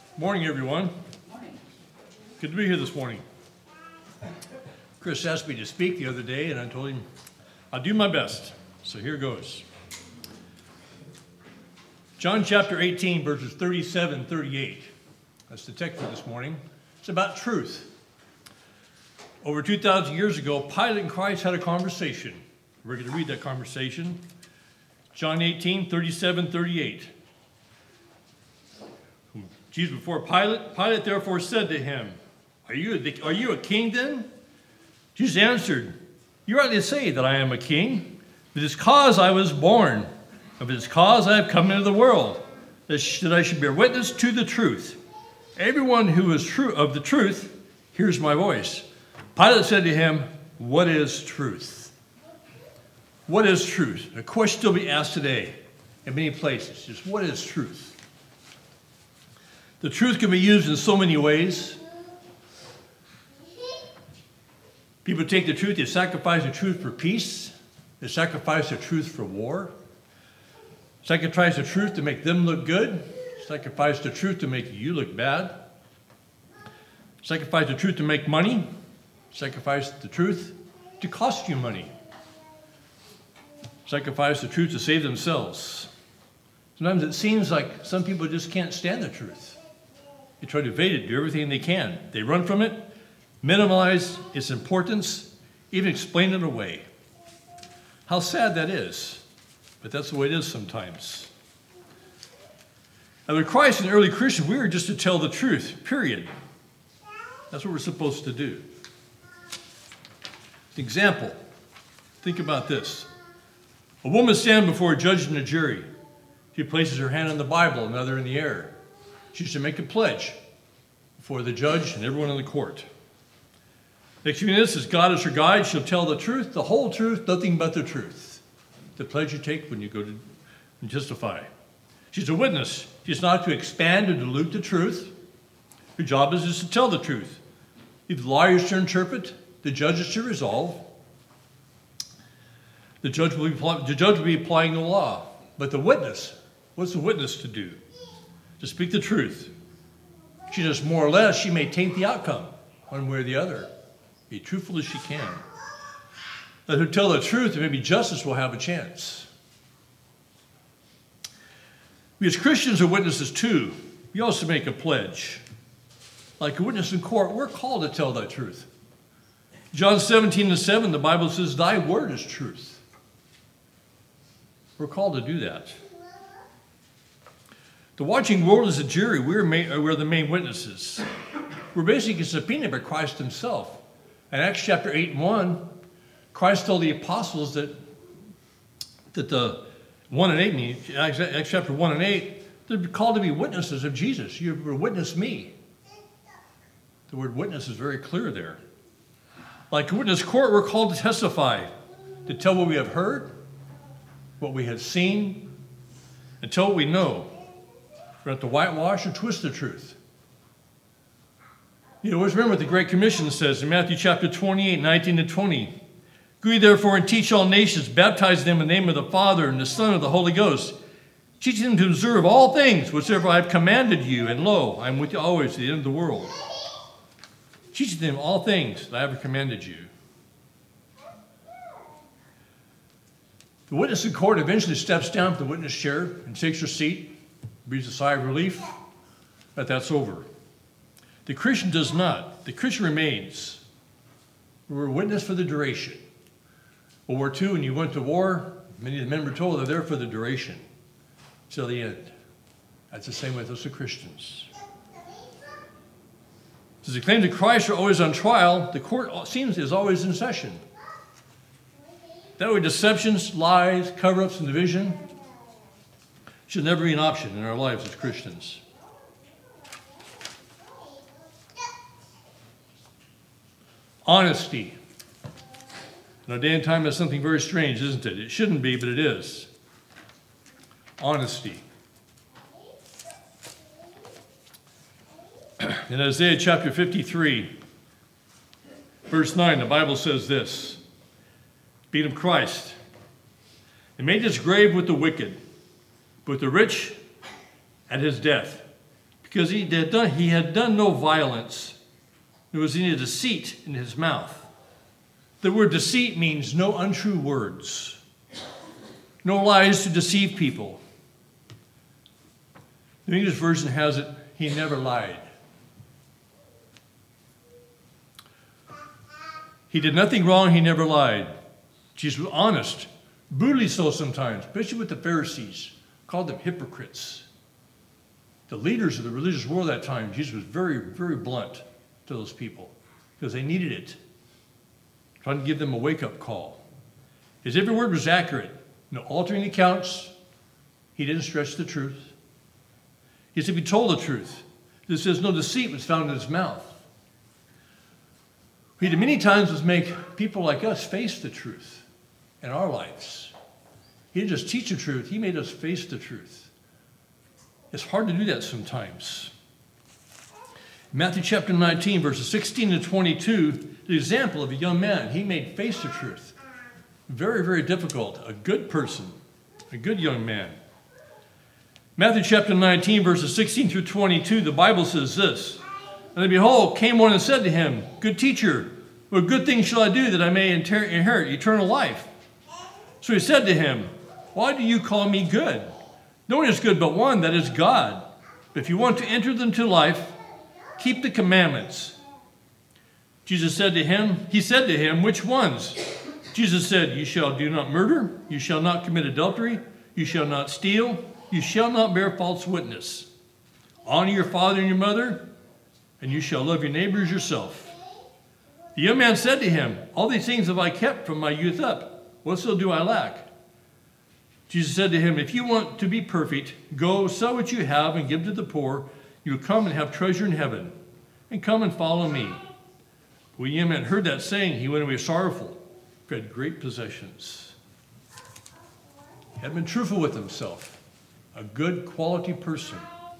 Morning, everyone. Morning. Good to be here this morning. Chris asked me to speak the other day, and I told him I'll do my best. So here goes. John chapter 18, verses 37 38. That's the text for this morning. It's about truth. Over 2,000 years ago, Pilate and Christ had a conversation. We're going to read that conversation. John 18, 37 38. Jesus before Pilate. Pilate therefore said to him, Are you a king then? Jesus answered, You rightly say that I am a king. It is cause I was born. Of his cause I have come into the world, that I should bear witness to the truth. Everyone who is true of the truth hears my voice. Pilate said to him, What is truth? What is truth? A question will be asked today in many places. Just what is truth? The truth can be used in so many ways. People take the truth, they sacrifice the truth for peace. They sacrifice the truth for war. Sacrifice the truth to make them look good. Sacrifice the truth to make you look bad. Sacrifice the truth to make money. Sacrifice the truth to cost you money. Sacrifice the truth to save themselves. Sometimes it seems like some people just can't stand the truth. They try to evade it, do everything they can. They run from it, minimize its importance, even explain it away. How sad that is, but that's the way it is sometimes. And with Christ and early Christians, we were just to tell the truth, period. That's what we're supposed to do. Example, think about this. A woman standing before a judge and a jury. She places her hand on the Bible, another in the air. She should make a pledge before the judge and everyone in the court. Next few minutes, as God is her guide, she'll tell the truth, the whole truth, nothing but the truth. The pledge you take when you go to testify. She's a witness. She's not to expand or dilute the truth. Her job is just to tell the truth. If the lawyer is to interpret, the judge is to resolve. The judge will be applying the law. But the witness, what's the witness to do? To speak the truth. She does more or less, she may taint the outcome, one way or the other. Be truthful as she can. Let her tell the truth, and maybe justice will have a chance. We as Christians are witnesses too. We also make a pledge. Like a witness in court, we're called to tell the truth. John 17:7, the Bible says, Thy word is truth. We're called to do that. The watching world is a jury. We're the main witnesses. We're basically subpoenaed by Christ himself. In Acts chapter 8 and 1, Christ told the apostles that the 1 and 8, Acts chapter 1 and 8, they're called to be witnesses of Jesus. You witness me. The word witness is very clear there. Like a witness court, we're called to testify, to tell what we have heard, what we have seen, and tell what we know. We don't have to whitewash or twist the truth. You always remember what the Great Commission says in Matthew chapter 28, 19 to 20. Go ye therefore and teach all nations, baptize them in the name of the Father and the Son and the Holy Ghost, teaching them to observe all things whatsoever I have commanded you, and lo, I am with you always to the end of the world. Teaching them all things that I have commanded you. The witness in court eventually steps down from the witness chair and takes her seat, breathes a sigh of relief, but that's over. The Christian does not. The Christian remains. We're a witness for the duration. World War II, when you went to war, many of the men were told they're there for the duration, till the end. That's the same with us, the Christians. Since the claims of Christ are always on trial, the court is always in session. That way, deceptions, lies, cover-ups, and division should never be an option in our lives as Christians. Honesty. In our day and time, that's something very strange, isn't it? It shouldn't be, but it is. Honesty. In Isaiah chapter 53, verse 9, the Bible says this, Being of Christ, and made his grave with the wicked, but with the rich at his death, because he had done no violence. There was any deceit in his mouth. The word deceit means no untrue words, no lies to deceive people. The English version has it, he never lied. He did nothing wrong, he never lied. Jesus was honest, brutally so sometimes, especially with the Pharisees, called them hypocrites. The leaders of the religious world at that time, Jesus was very, very blunt to those people because they needed it. Trying to give them a wake-up call. His every word was accurate. No altering accounts. He didn't stretch the truth. He said, he told the truth. It says no deceit was found in his mouth. He did many times was make people like us face the truth in our lives. He didn't just teach the truth. He made us face the truth. It's hard to do that sometimes. Matthew chapter 19, verses 16 to 22, the example of a young man. He made face the truth. Very, very difficult. A good person, a good young man. Matthew chapter 19, verses 16 through 22, the Bible says this. And behold, came one and said to him, Good teacher, what good thing shall I do that I may inherit eternal life? So he said to him, Why do you call me good? No one is good but one, that is God. But if you want to enter into life, keep the commandments. He said to him, Which ones? Jesus said, You shall do not murder, you shall not commit adultery, you shall not steal, you shall not bear false witness. Honor your father and your mother, and you shall love your neighbor as yourself. The young man said to him, All these things have I kept from my youth up. What still do I lack? Jesus said to him, If you want to be perfect, go sell what you have and give to the poor. You will come and have treasure in heaven. And come and follow me. When the young man heard that saying, he went away sorrowful, for he had great possessions. He had been truthful with himself. A good quality person.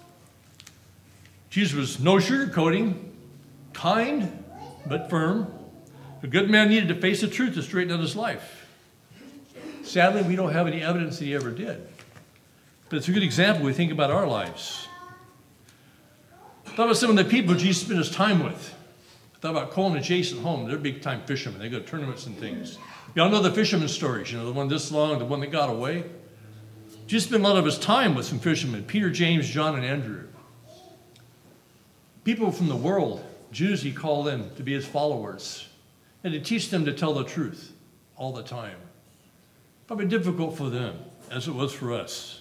Jesus was no sugarcoating, kind but firm. A good man needed to face the truth to straighten out his life. Sadly, we don't have any evidence that he ever did. But it's a good example when we think about our lives. I thought about some of the people Jesus spent his time with. I thought about Cole and Jason Holm. They're big-time fishermen. They go to tournaments and things. Y'all know the fisherman stories, the one this long, the one that got away. Jesus spent a lot of his time with some fishermen, Peter, James, John, and Andrew. People from the world, Jews, he called in to be his followers and to teach them to tell the truth all the time. Probably difficult for them, as it was for us.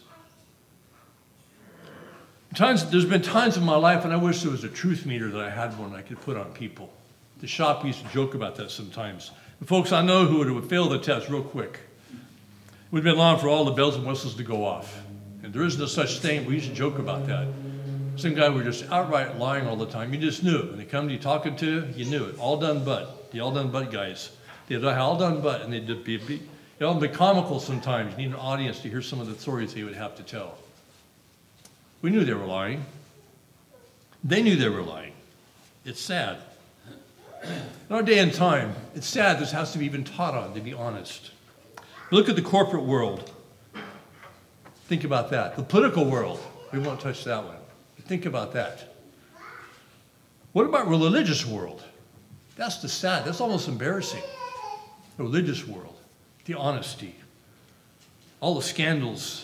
There's been times in my life when I wish there was a truth meter that I had one I could put on people. The shop used to joke about that sometimes. The folks I know who would fail the test real quick. It would have been long for all the bells and whistles to go off. And there is no such thing. We used to joke about that. Some guy were just outright lying all the time. You just knew it. When they come to you talking to you knew it. All done but. The all done but guys. They'd all done but, and they'd be comical sometimes. You need an audience to hear some of the stories they would have to tell. We knew they were lying. They knew they were lying. It's sad. In our day and time, it's sad this has to be even taught on, to be honest. Look at the corporate world. Think about that. The political world. We won't touch that one. But think about that. What about the religious world? That's that's almost embarrassing. The religious world. The honesty. All the scandals.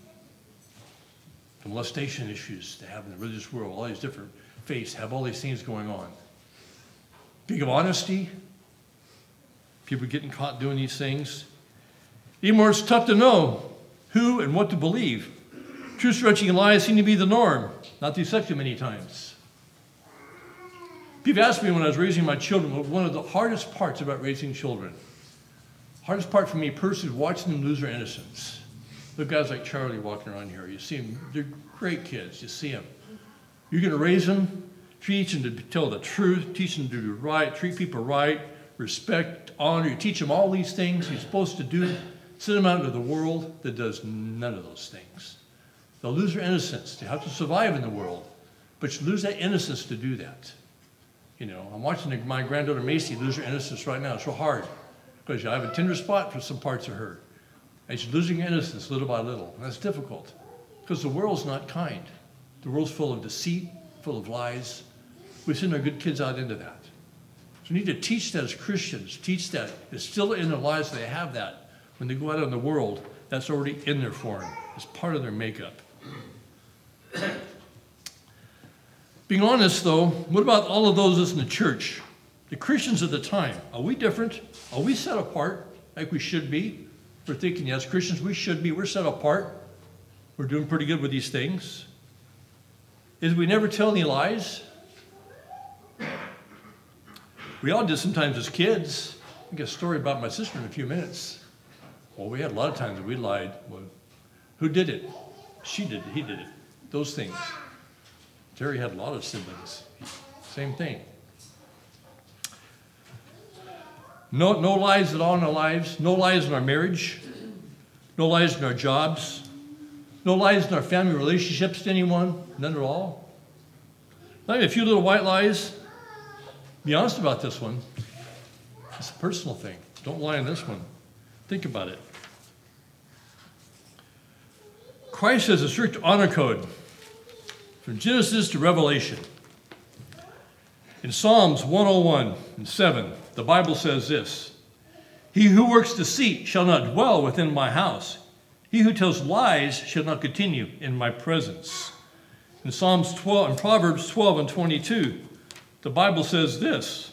The molestation issues they have in the religious world. All these different faiths have all these things going on. Think of honesty. People getting caught doing these things. Even more, it's tough to know who and what to believe. Truth-stretching lies seem to be the norm, not the exception many times. People asked me when I was raising my children, what one of the hardest parts about raising children. Hardest part for me personally is watching them lose their innocence. Look, guys like Charlie walking around here. You see them, they're great kids. You see them. You're going to raise them, teach them to tell the truth, teach them to do right, treat people right, respect, honor. You teach them all these things you're supposed to do. Send them out into the world that does none of those things. They'll lose their innocence. They have to survive in the world, but you lose that innocence to do that. I'm watching my granddaughter Macy lose her innocence right now. It's real hard because I have a tender spot for some parts of her. And she's losing her innocence little by little. And that's difficult because the world's not kind The world's full of deceit, full of lies. We send our good kids out into that. So we need to teach that as Christians, teach that. It's still in their lives, they have that. When they go out in the world, that's already in there for them. It's part of their makeup. Being honest, though, what about all of those in the church? The Christians at the time, are we different? Are we set apart like we should be? We're thinking, yes, Christians, we should be. We're set apart. We're doing pretty good with these things. Is we never tell any lies? We all did sometimes as kids. I'll get a story about my sister in a few minutes. Well, we had a lot of times that we lied. Well, who did it? She did it. He did it. Those things. Terry had a lot of siblings. Same thing. No lies at all in our lives. No lies in our marriage. No lies in our jobs. No lies in our family relationships to anyone. None at all. Maybe a few little white lies. Be honest about this one. It's a personal thing. Don't lie on this one. Think about it. Christ has a strict honor code from Genesis to Revelation. In Psalms 101:7, the Bible says this: "He who works deceit shall not dwell within my house. He who tells lies shall not continue in my presence." In Psalms 12 and Proverbs 12:22, the Bible says this: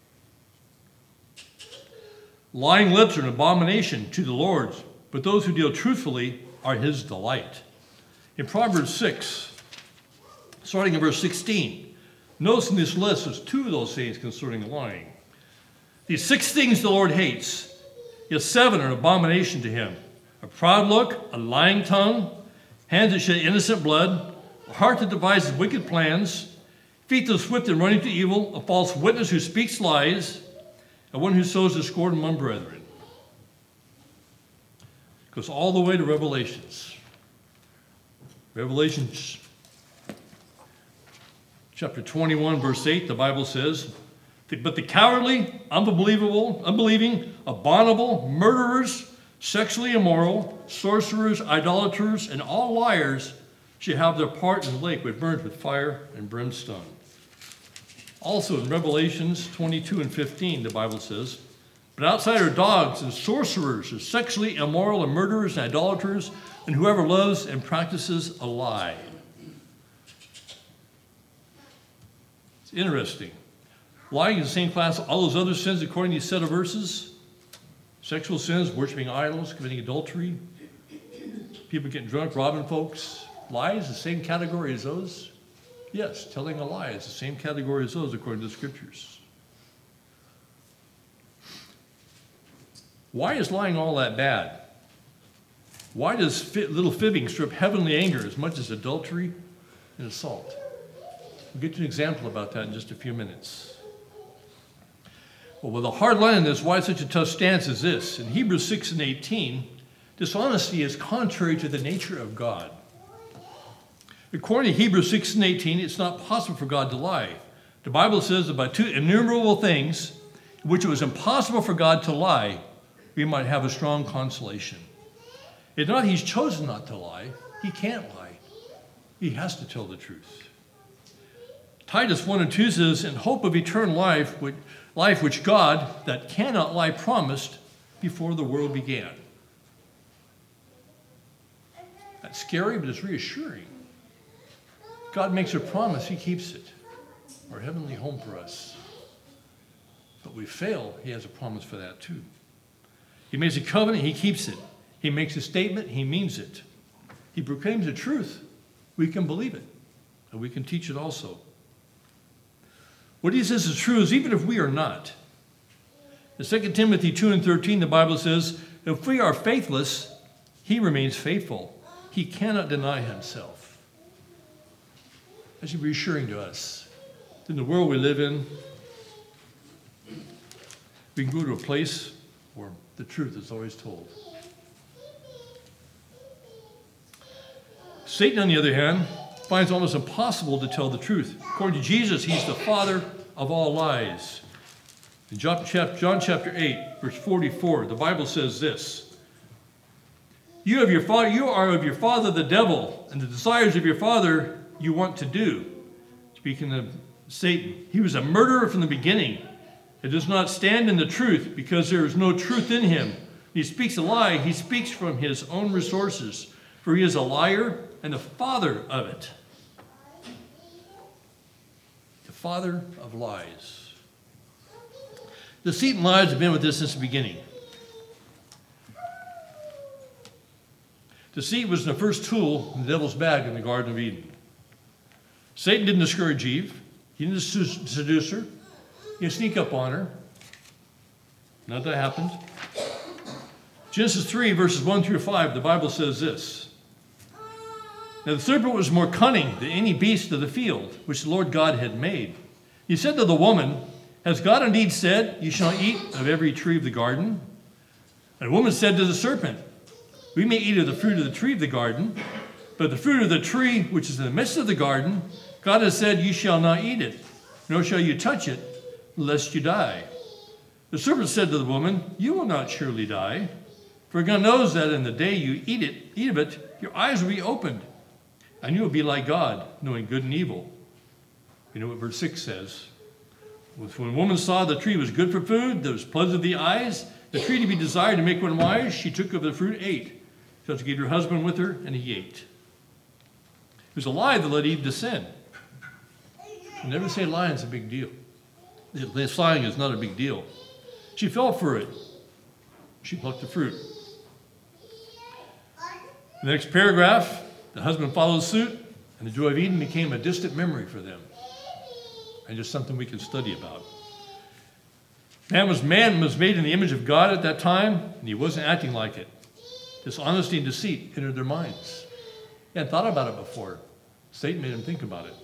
"Lying lips are an abomination to the Lord, but those who deal truthfully are his delight." In Proverbs 6, starting in verse 16, notice in this list there's two of those things concerning lying. These 6 things the Lord hates, yet 7 are an abomination to him: a proud look, a lying tongue, hands that shed innocent blood, a heart that devises wicked plans, feet that are swift in running to evil, a false witness who speaks lies, and one who sows discord among brethren. It goes all the way to Revelations. Revelations chapter 21, verse 8, the Bible says, "But the cowardly, unbelieving, abominable, murderers, sexually immoral, sorcerers, idolaters, and all liars shall have their part in the lake which burns with fire and brimstone." Also in Revelations 22:15, the Bible says, "But outside are dogs and sorcerers and sexually immoral and murderers and idolaters and whoever loves and practices a lie." It's interesting. Lying is the same class as all those other sins according to these set of verses. Sexual sins, worshiping idols, committing adultery, people getting drunk, robbing folks. Lies, the same category as those? Yes, telling a lie is the same category as those according to the scriptures. Why is lying all that bad? Why does little fibbing strip heavenly anger as much as adultery and assault? We'll get to an example about that in just a few minutes. Well, with a hard line in this, why such a tough stance is this? In Hebrews 6:18, dishonesty is contrary to the nature of God. According to Hebrews 6:18, it's not possible for God to lie. The Bible says about 2 innumerable things in which it was impossible for God to lie, we might have a strong consolation. It's not he's chosen not to lie. He can't lie. He has to tell the truth. Titus 1:2 says, "In hope of eternal life which God, that cannot lie, promised before the world began." That's scary, but it's reassuring. God makes a promise, he keeps it. Our heavenly home for us. But we fail, he has a promise for that too. He makes a covenant, he keeps it. He makes a statement, he means it. He proclaims the truth, we can believe it. And we can teach it also. What he says is true is even if we are not. In 2 Timothy 2:13, the Bible says, "If we are faithless, he remains faithful. He cannot deny himself." That should be reassuring to us. In the world we live in, we can go to a place where the truth is always told. Satan, on the other hand, finds it almost impossible to tell the truth. According to Jesus, he's the father of all lies. In John chapter 8, verse 44, the Bible says this: You are of your father the devil, and the desires of your father you want to do. Speaking of Satan, he was a murderer from the beginning. It does not stand in the truth because there is no truth in him. He speaks a lie. He speaks from his own resources, for he is a liar and the father of it. The father of lies. Deceit and lies have been with us since the beginning. Deceit was the first tool in the devil's bag in the Garden of Eden. Satan didn't discourage Eve. He didn't seduce her. He didn't sneak up on her. None of that happened. Genesis 3, verses 1 through 5, the Bible says this. Now the serpent was more cunning than any beast of the field, which the Lord God had made. He said to the woman, has God indeed said, you shall eat of every tree of the garden? And the woman said to the serpent, we may eat of the fruit of the tree of the garden, but the fruit of the tree which is in the midst of the garden, God has said, you shall not eat it, nor shall you touch it, lest you die. The serpent said to the woman, you will not surely die, for God knows that in the day you eat of it, your eyes will be opened, and you will be like God, knowing good and evil. You know what verse 6 says? When the woman saw the tree was good for food, that was pleasant to the eyes, the tree to be desired to make one wise, she took of the fruit and ate. So she gave her husband with her, and he ate. It was a lie that led Eve to sin. You never say lying is a big deal. This lying is not a big deal. She fell for it. She plucked the fruit. The next paragraph, the husband followed suit, and the joy of Eden became a distant memory for them. And just something we can study about. Man was made in the image of God at that time, and he wasn't acting like it. Dishonesty and deceit entered their minds. They hadn't thought about it before. Satan made them think about it.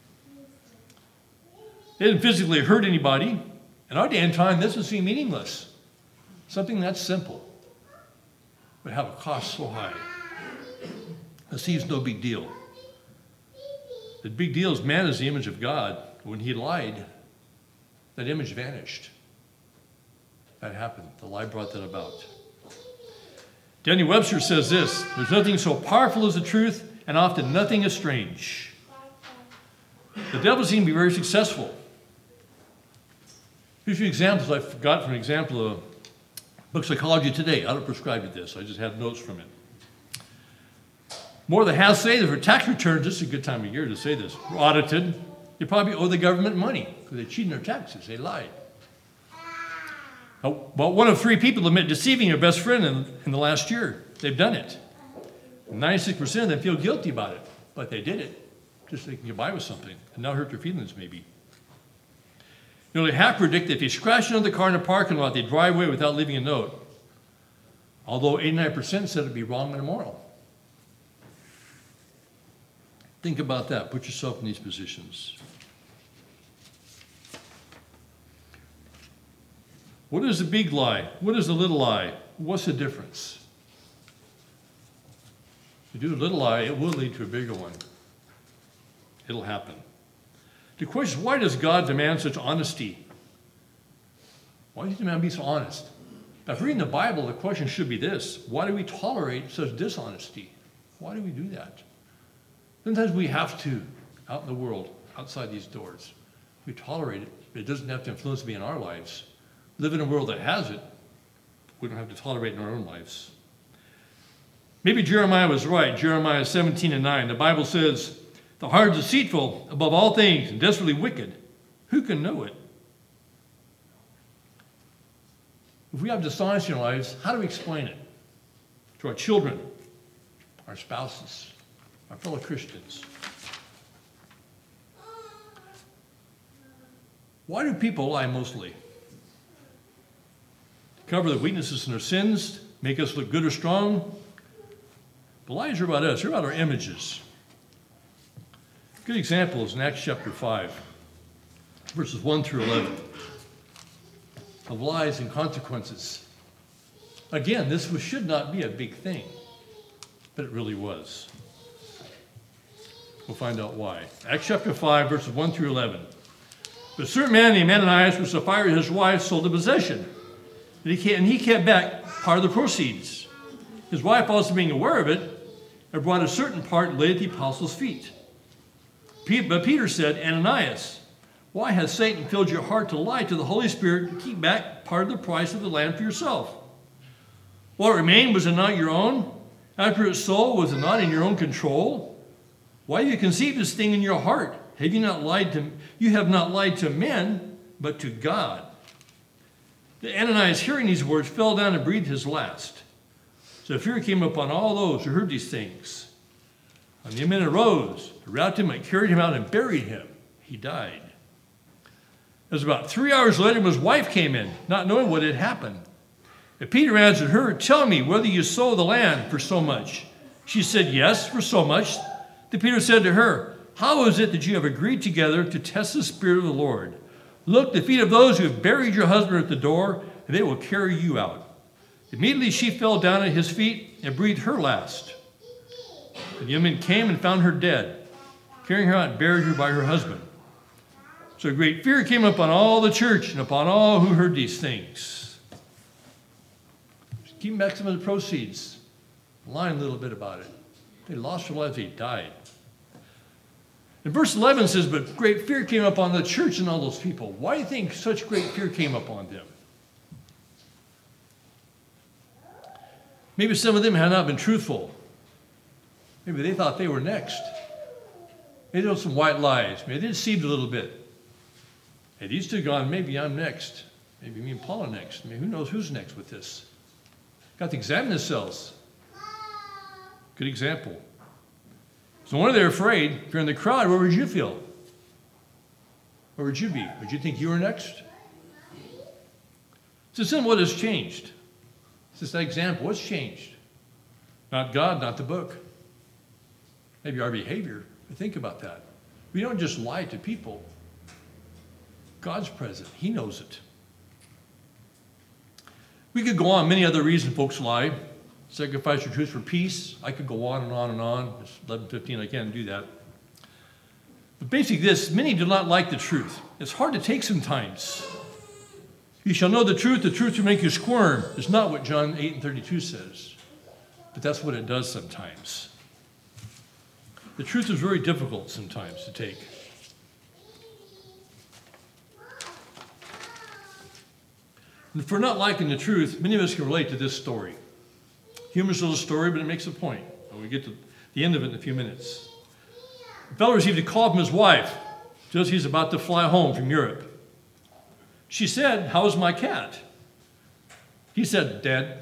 They didn't physically hurt anybody. In our day and time, this would seem meaningless. Something that's simple would have a cost so high. It seems no big deal. The big deal is man is the image of God. When he lied, that image vanished. That happened. The lie brought that about. Daniel Webster says this, there's nothing so powerful as the truth, and often nothing is strange. The devil seemed to be very successful. Here's a few examples I forgot from an example of Book Psychology Today. I don't prescribe to this. I just have notes from it. More than half say that for tax returns, this is a good time of year to say this, were audited, they probably owe the government money because they cheated their taxes. They lied. But 1 of 3 people admit deceiving their best friend in the last year. They've done it. 96% of them feel guilty about it, but they did it just so they can get by with something and not hurt their feelings maybe. Nearly half predict that if you scratch another car in a parking lot, they drive away without leaving a note. Although 89% said it'd be wrong and immoral. Think about that. Put yourself in these positions. What is the big lie? What is the little lie? What's the difference? If you do a little lie, it will lead to a bigger one. It'll happen. The question is, why does God demand such honesty? Why does he demand to be so honest? Now, if reading the Bible, the question should be this. Why do we tolerate such dishonesty? Why do we do that? Sometimes we have to, out in the world, outside these doors. We tolerate it, but it doesn't have to influence me in our lives. Live in a world that has it. We don't have to tolerate it in our own lives. Maybe Jeremiah was right. Jeremiah 17:9. The Bible says, the heart is deceitful above all things and desperately wicked. Who can know it? If we have dishonesty in our lives, how do we explain it? To our children, our spouses, our fellow Christians. Why do people lie mostly? Cover their weaknesses and their sins, make us look good or strong. The lies are about us. They're about our images. A good example is in Acts chapter 5, verses 1 through 11, of lies and consequences. Again, this should not be a big thing, but it really was. We'll find out why. Acts chapter 5, verses 1 through 11. But a certain man named Ananias, with Sapphira his wife, sold a possession. And he kept back part of the proceeds. His wife, also being aware of it, had brought a certain part and laid at the apostles' feet. But Peter said, Ananias, why has Satan filled your heart to lie to the Holy Spirit and keep back part of the price of the land for yourself? What remained, was it not your own? After its sold, was it not in your own control? Why have you conceived this thing in your heart? You have not lied to men, but to God. Ananias, hearing these words, fell down and breathed his last. So fear came upon all those who heard these things. And the men arose, wrapped him, and carried him out and buried him. He died. It was about 3 hours later when his wife came in, not knowing what had happened. And Peter answered her, tell me whether you sold the land for so much. She said, yes, for so much. Then Peter said to her, how is it that you have agreed together to test the Spirit of the Lord? Look, the feet of those who have buried your husband at the door, and they will carry you out. Immediately she fell down at his feet and breathed her last. The young men came and found her dead, carrying her out and buried her by her husband. So great fear came upon all the church and upon all who heard these things. Just keep back some of the proceeds. Lying a little bit about it. They lost their lives, they died. And verse 11 says, but great fear came upon the church and all those people. Why do you think such great fear came upon them? Maybe some of them had not been truthful. Maybe they thought they were next. Maybe they told some white lies. Maybe they deceived a little bit. Had these two gone, maybe I'm next. Maybe me and Paul are next. Maybe who knows who's next with this. Got to examine themselves. Good example. So when they're afraid, if you're in the crowd, where would you feel? Where would you be? Would you think you were next? So then what has changed? It's just that example. What's changed? Not God, not the book. Maybe our behavior. But think about that. We don't just lie to people. God's present. He knows it. We could go on. Many other reasons folks lie. Sacrifice your truth for peace. I could go on and on and on. It's 11:15. I can't do that. But basically this, many do not like the truth. It's hard to take sometimes. You shall know the truth will make you squirm. It's not what John 8:32 says. But that's what it does sometimes. The truth is very difficult sometimes to take. And if we're not liking the truth, many of us can relate to this story. Humorous little story, but it makes a point. And we'll get to the end of it in a few minutes. The fellow received a call from his wife just as he's about to fly home from Europe. She said, how's my cat? He said, dead.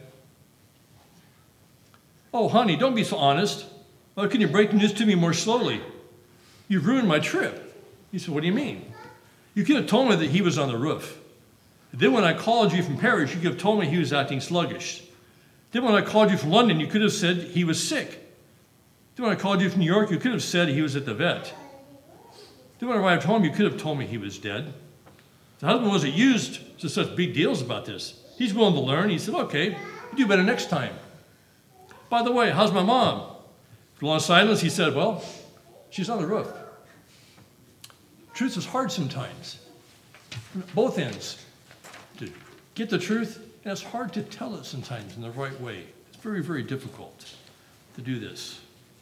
Oh, honey, don't be so honest. Why can you break the news to me more slowly? You've ruined my trip. He said, what do you mean? You could have told me that he was on the roof. Then when I called you from Paris, you could have told me he was acting sluggish. Then when I called you from London, you could have said he was sick. Then when I called you from New York, you could have said he was at the vet. Then when I arrived home, you could have told me he was dead. The husband wasn't used to such big deals about this. He's willing to learn. He said, okay, you do better next time. By the way, how's my mom? For a long silence, he said, well, she's on the roof. Truth is hard sometimes. Both ends. To get the truth, and it's hard to tell it sometimes in the right way. It's very, very difficult to do this.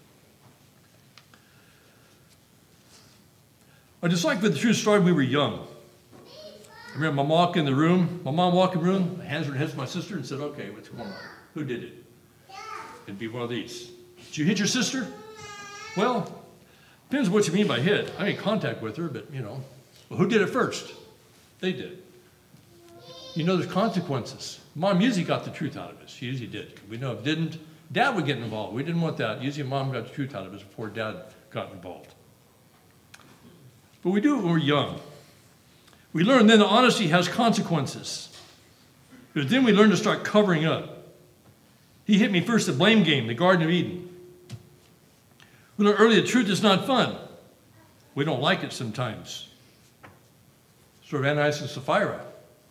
I just like with the truth story, we were young. I remember my mom walked in the room, hands were heads to my sister and said, okay, what's going on? Who did it? It'd be one of these. Did you hit your sister? Well, depends what you mean by hit. I made contact with her, but well, who did it first? They did. There's consequences. Mom usually got the truth out of it. She usually did. We know if it didn't, Dad would get involved. We didn't want that. Usually Mom got the truth out of it before Dad got involved. But we do it when we're young. We learn then that honesty has consequences. But then we learn to start covering up. He hit me first, the blame game, the Garden of Eden. We learned earlier the truth is not fun. We don't like it sometimes. Sort of Ananias and Sapphira.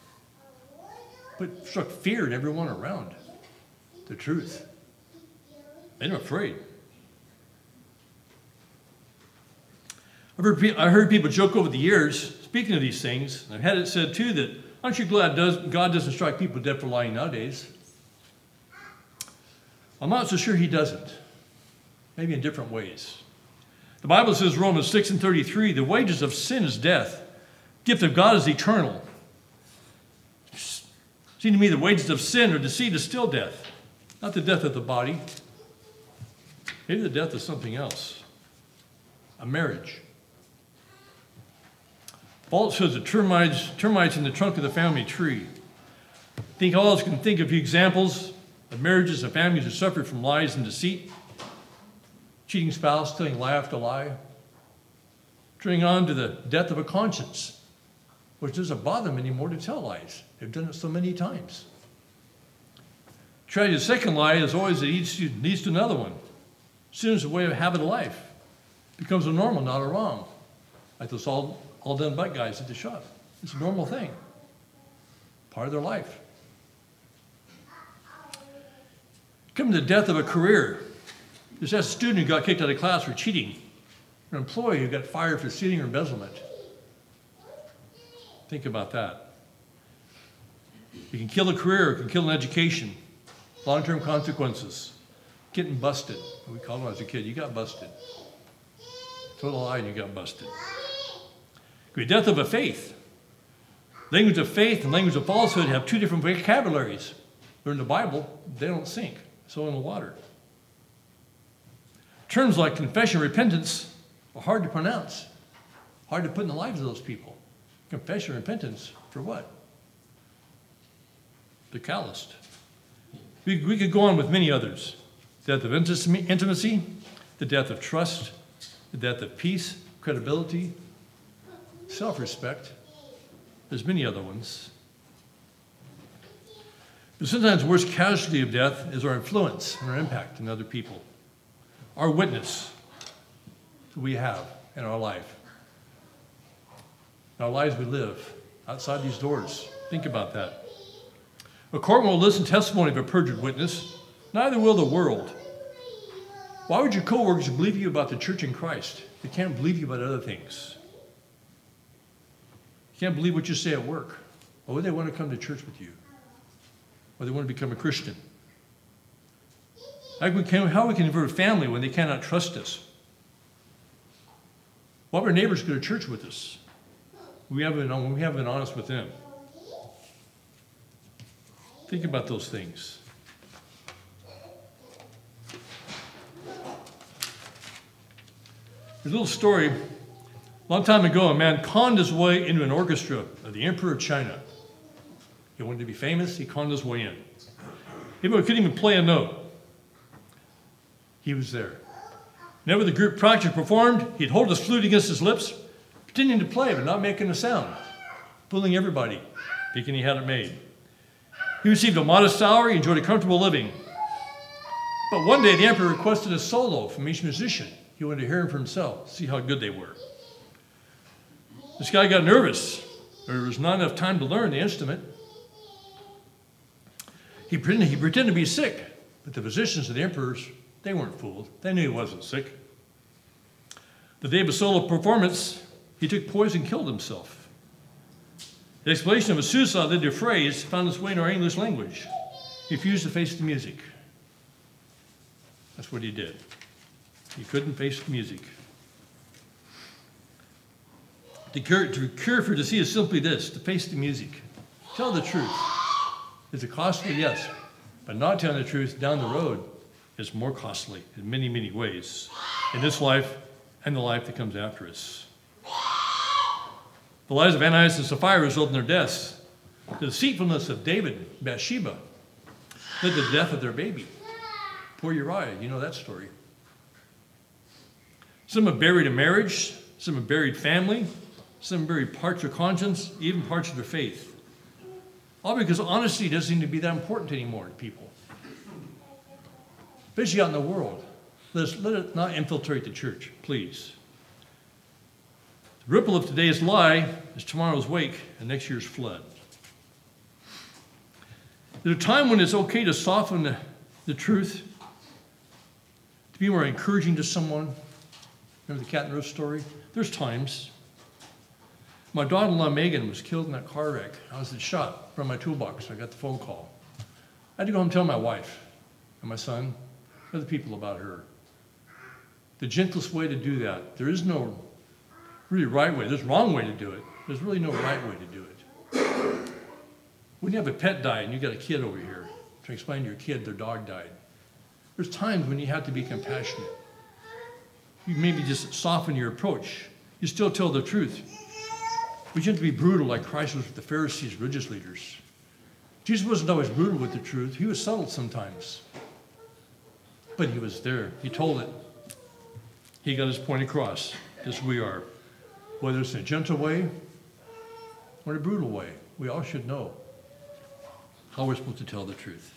But struck fear in everyone around. The truth. They're not afraid. I heard people joke over the years, speaking of these things, and I've had it said too that, aren't you glad God doesn't strike people dead for lying nowadays? I'm not so sure he doesn't. Maybe in different ways. The Bible says, Romans 6:33, the wages of sin is death. Gift of God is eternal. Seems to me the wages of sin or deceit is still death. Not the death of the body. Maybe the death of something else. A marriage. Paul says the termites in the trunk of the family tree. Think all else can think of examples of marriages and families who suffered from lies and deceit. Cheating spouse, telling lie after lie. Turning on to the death of a conscience, which doesn't bother them anymore to tell lies. They've done it so many times. Tragedy, the second lie is always that each leads to another one. Sin is a way of habit of life. It becomes a normal, not a wrong. Like those all done but guys at the shop. It's a normal thing. Part of their life. Come to the death of a career. There's that student who got kicked out of class for cheating. An employee who got fired for stealing or embezzlement. Think about that. You can kill a career, it can kill an education. Long-term consequences. Getting busted. We called them as a kid. You got busted. Total lie and you got busted. The death of a faith. Language of faith and language of falsehood have two different vocabularies. They're in the Bible. They don't sink. So in the water. Terms like confession and repentance are hard to pronounce. Hard to put in the lives of those people. Confession and repentance for what? They're calloused. We could go on with many others. Death of intimacy, the death of trust, the death of peace, credibility, self-respect. There's many other ones. But sometimes the worst casualty of death is our influence and our impact on other people. Our witness that we have in our life. In our lives we live outside these doors. Think about that. A court won't listen to testimony of a perjured witness. Neither will the world. Why would your co-workers believe you about the church in Christ? They can't believe you about other things. You can't believe what you say at work. Why would they want to come to church with you? Or they want to become a Christian? How we can convert a family when they cannot trust us? Why would our neighbors go to church with us? We haven't been honest with them. Think about those things. There's a little story. A long time ago, a man conned his way into an orchestra of the Emperor of China. He wanted to be famous. He conned his way in. He couldn't even play a note. He was there. Whenever the group practiced performed, he'd hold his flute against his lips, pretending to play but not making a sound, fooling everybody, thinking he had it made. He received a modest salary, enjoyed a comfortable living. But one day the emperor requested a solo from each musician. He wanted to hear him for himself, see how good they were. This guy got nervous. There was not enough time to learn the instrument. He pretended to be sick, but the physicians and the emperors, they weren't fooled. They knew he wasn't sick. The day of a solo performance, he took poison and killed himself. The explanation of a suicide led to a phrase found its way in our English language. He refused to face the music. That's what he did. He couldn't face the music. The cure for deceit is simply this: to face the music. Tell the truth. Is it costly? Yes. But not telling the truth down the road is more costly in many, many ways. In this life and the life that comes after us. The lives of Ananias and Sapphira resulted in their deaths. The deceitfulness of David and Bathsheba led to the death of their baby. Poor Uriah, you know that story. Some have buried a marriage, some have buried family, some have buried parts of conscience, even parts of their faith. All because honesty doesn't seem to be that important anymore to people. Especially out in the world. Let it not infiltrate the church, please. The ripple of today's lie is tomorrow's wake and next year's flood. There's a time when it's okay to soften the truth, to be more encouraging to someone. Remember the cat and roof story? There's times. My daughter-in-law Megan was killed in that car wreck. I was at shop from my toolbox. I got the phone call. I had to go home and tell my wife and my son, other people about her. the gentlest way to do that. There is no really right way. There's a wrong way to do it. There's really no right way to do it. When you have a pet die and you got a kid over here, to explain to your kid their dog died, there's times when you have to be compassionate. You maybe just soften your approach. You still tell the truth. But you have to be brutal like Christ was with the Pharisees, religious leaders. Jesus wasn't always brutal with the truth. He was subtle sometimes. But he was there. He told it. He got his point across, as we are. Whether it's in a gentle way or in a brutal way, we all should know how we're supposed to tell the truth.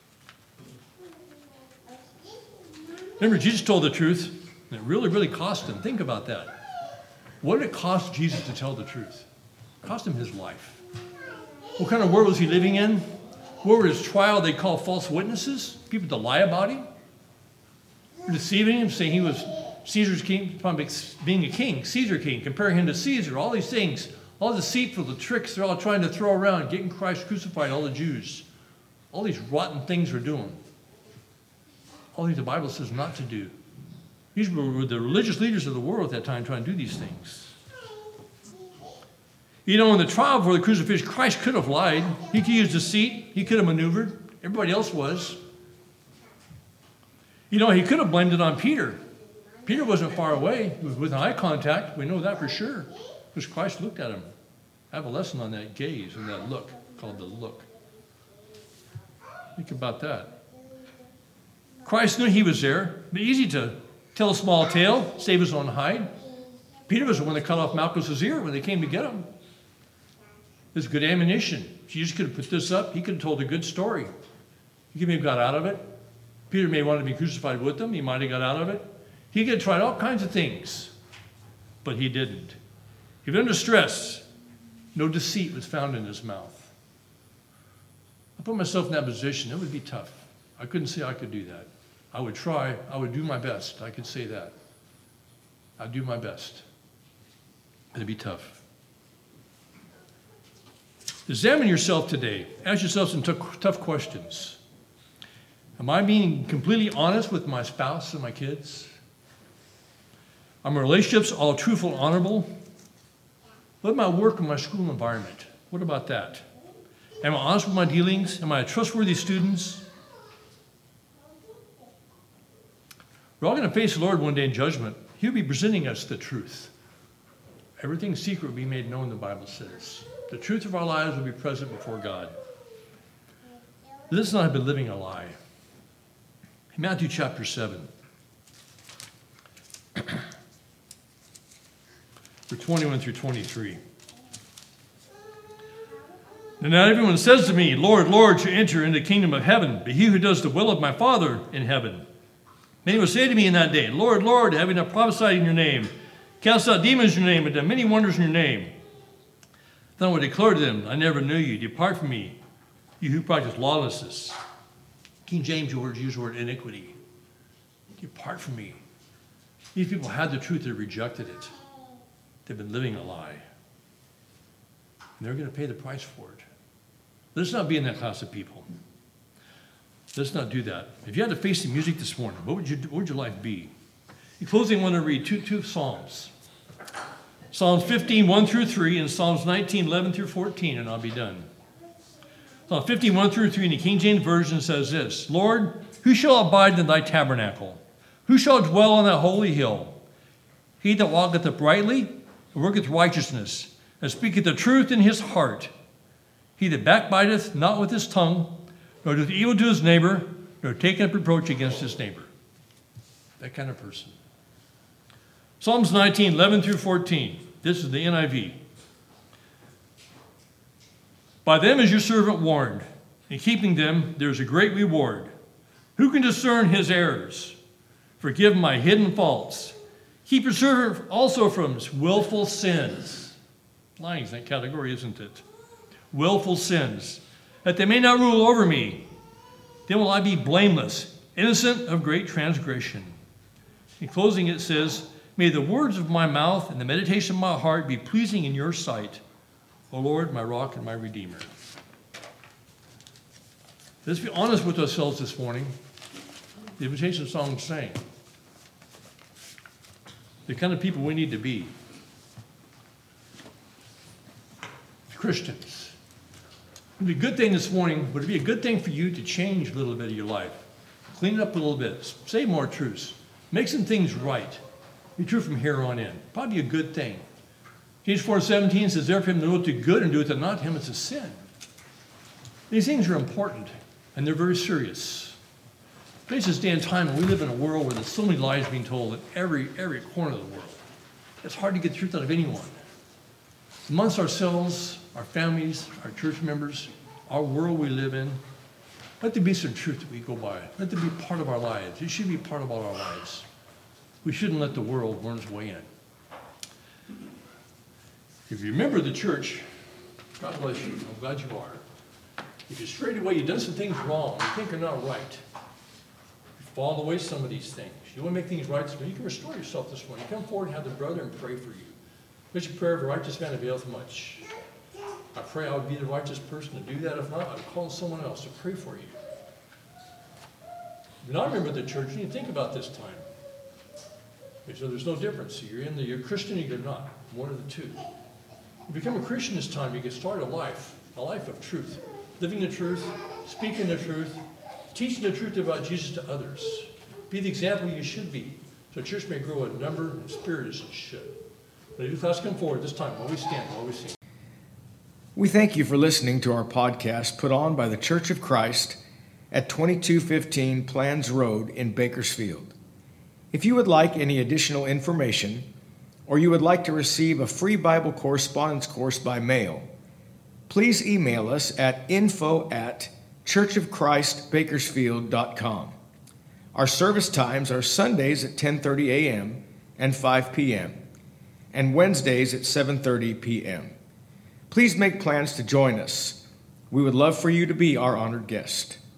Remember, Jesus told the truth, and it really, really cost him. Think about that. What did it cost Jesus to tell the truth? It cost him his life. What kind of world was he living in? What were his trial they call false witnesses? People to lie about him? Deceiving him, saying he was Caesar's king, being a king, Caesar king, comparing him to Caesar, all these things, all deceitful, the tricks they're all trying to throw around, getting Christ crucified, all the Jews. All these rotten things we're doing. All these the Bible says not to do. These were the religious leaders of the world at that time trying to do these things. You know, in the trial before the crucifixion, Christ could have lied. He could use deceit. He could have maneuvered. Everybody else was. You know, he could have blamed it on Peter. Peter wasn't far away. He was with eye contact. We know that for sure. Because Christ looked at him. I have a lesson on that gaze and that look, called the look. Think about that. Christ knew he was there. It'd be easy to tell a small tale, save his own hide. Peter was the one that cut off Malchus's ear when they came to get him. It was good ammunition. Jesus could have put this up. He could have told a good story. He could have got out of it. Peter may want to be crucified with them. He might have got out of it. He could have tried all kinds of things, but he didn't. He was under stress. No deceit was found in his mouth. I put myself in that position. It would be tough. I couldn't say I could do that. I would try. I would do my best. I could say that. I'd do my best. It'd be tough. Examine yourself today. Ask yourself some tough questions. Am I being completely honest with my spouse and my kids? Are my relationships all truthful and honorable? What about my work and my school environment? What about that? Am I honest with my dealings? Am I a trustworthy student? We're all going to face the Lord one day in judgment. He'll be presenting us the truth. Everything secret will be made known, the Bible says. The truth of our lives will be present before God. This is not have been living a lie. In Matthew chapter 7, verse 21 through 23. And not everyone says to me, Lord, Lord, shall enter into the kingdom of heaven, but he who does the will of my Father in heaven. Many will say to me in that day, Lord, Lord, having not prophesied in your name, cast out demons in your name, and done many wonders in your name. Then I will declare to them, I never knew you. Depart from me, you who practice lawlessness. King James used the word iniquity. Depart from me. These people had the truth, they rejected it. They've been living a lie. And they're going to pay the price for it. Let's not be in that class of people. Let's not do that. If you had to face the music this morning, what would your life be? In closing, I want to read two Psalms. Psalms 15, 1 through 3, and Psalms 19, 11 through 14, and I'll be done. Psalm 15, 1 through 3 in the King James Version says this, Lord, who shall abide in thy tabernacle? Who shall dwell on that holy hill? He that walketh uprightly and worketh righteousness, and speaketh the truth in his heart. He that backbiteth not with his tongue, nor doeth evil to his neighbor, nor taketh up reproach against his neighbor. That kind of person. Psalms 19, 11 through 14. This is the NIV. By them is your servant warned. In keeping them, there is a great reward. Who can discern his errors? Forgive my hidden faults. Keep your servant also from willful sins. Lying is that category, isn't it? Willful sins, that they may not rule over me. Then will I be blameless, innocent of great transgression. In closing, it says, may the words of my mouth and the meditation of my heart be pleasing in your sight, O Lord, my rock and my redeemer. Let's be honest with ourselves this morning. The invitation song sang. the kind of people we need to be. Christians. It would be a good thing this morning, would it be a good thing for you to change a little bit of your life? Clean it up a little bit. Say more truths. Make some things right. Be true from here on in. Probably a good thing. James 4:17 says, therefore, him that doeth do good and doeth it not, him it's a sin. These things are important, and they're very serious. There's this day and time when we live in a world where there's so many lies being told in every corner of the world. It's hard to get the truth out of anyone. Amongst ourselves, our families, our church members, our world we live in, let there be some truth that we go by. Let there be part of our lives. It should be part of all our lives. We shouldn't let the world worm its way in. If you remember the church, God bless you. I'm glad you are. If you strayed away, you've done some things wrong, you think are not right. You've fallen away some of these things. You want to make things right this morning, you can restore yourself this morning. Come forward and have the brother and pray for you. Which prayer of a righteous man availeth much. I pray I would be the righteous person to do that. If not, I'd call someone else to pray for you. When I remember the church, you need to think about this time. So there's no difference. You're Christian or you're not. One of the two. You become a Christian this time, you can start a life of truth. Living the truth, speaking the truth, teaching the truth about Jesus to others. Be the example you should be, so the church may grow in number and spirit as it should. But if you come forward this time, while we stand, while we sing. We thank you for listening to our podcast put on by the Church of Christ at 2215 Plans Road in Bakersfield. If you would like any additional information, or you would like to receive a free Bible correspondence course by mail, please email us at info@churchofchristbakersfield.com. Our service times are Sundays at 10:30 a.m. and 5 p.m., and Wednesdays at 7:30 p.m. Please make plans to join us. We would love for you to be our honored guest.